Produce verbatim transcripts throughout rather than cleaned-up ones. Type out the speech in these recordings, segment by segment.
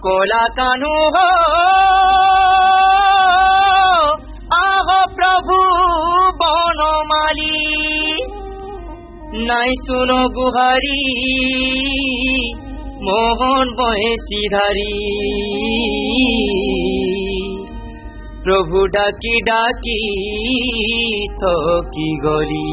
Cola कानू हो आहो प्रभु बनमाली नाई सुनो गुहारी मोहन बहेसीधारी प्रभु डाकी डाकी थकी गरी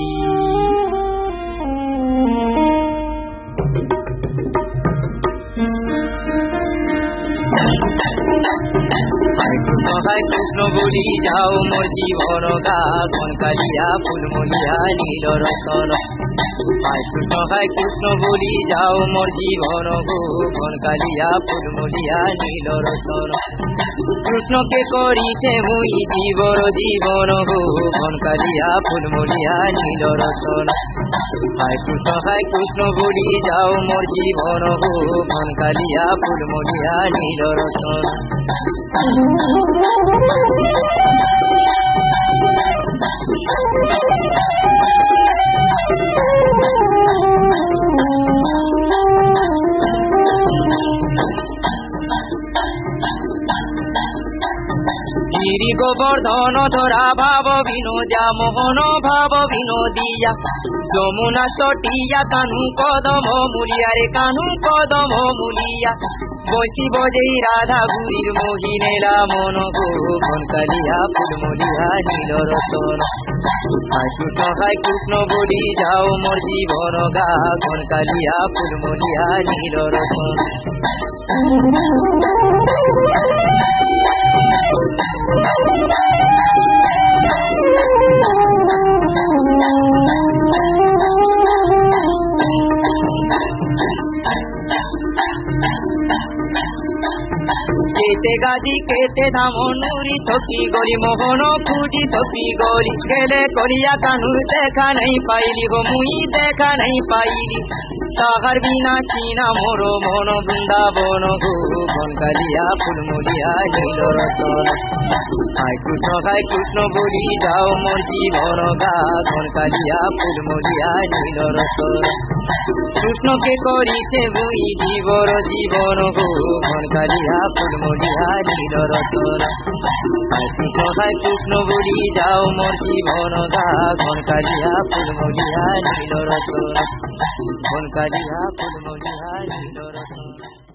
हाय कृष्ण बोली जाओ मोर जीवन गा कन कालिया फुलमलिया नील रतन हाय कृष्ण हाय कृष्ण बोली जाओ मोर जीवन गो कन कालिया फुलमलिया नील रतन कृष्ण के करिछे मुई जीवर जीवन गो कन कालिया फुलमलिया नील रतन हाय कृष्ण हाय कृष्ण बोली जाओ मोर जीवन गो कन कालिया फुलमलिया नील रतन गिरी गोवर्धन धरा भाव विनोजा मोहन भाव विनोदिया যমুনা চটিয়া কানু কদম মুলিয়া রে কানু কদম মুলিয়া বসি বজেই রাধা গুরির মোহিনেলা মন গো মন কালিয়া ফুলমলিয়া নীল রতন হায় কৃষ্ণ হায় কৃষ্ণ বলি যাও মোর জীবন গা মন কালিয়া ফুলমলিয়া নীল রতন केते गाजी केते धामनुरी थकी गली मोहन फूटी थकी गली गेले कलिया कानूर देखा नहीं पाइली हो मुई देखा नहीं पाइली ताहार बिना चीना मोरो मन वृंदावन गो कन कालिया फुलमलिया नील रतन हाय कृष्ण हाय कृष्ण बोली जाओ मोर जीवन गा कन कालिया फुलमलिया नील रतन कृष्ण के करिछे मुई जीवर जीवन गो कन कालिया फुलमलिया नील रतन हाय कृष्ण हाय कृष्ण बोली जाओ मोर जीवन गा कन कालिया फुलमलिया नील रतन कन कालिया फुलमलिया नील रतन।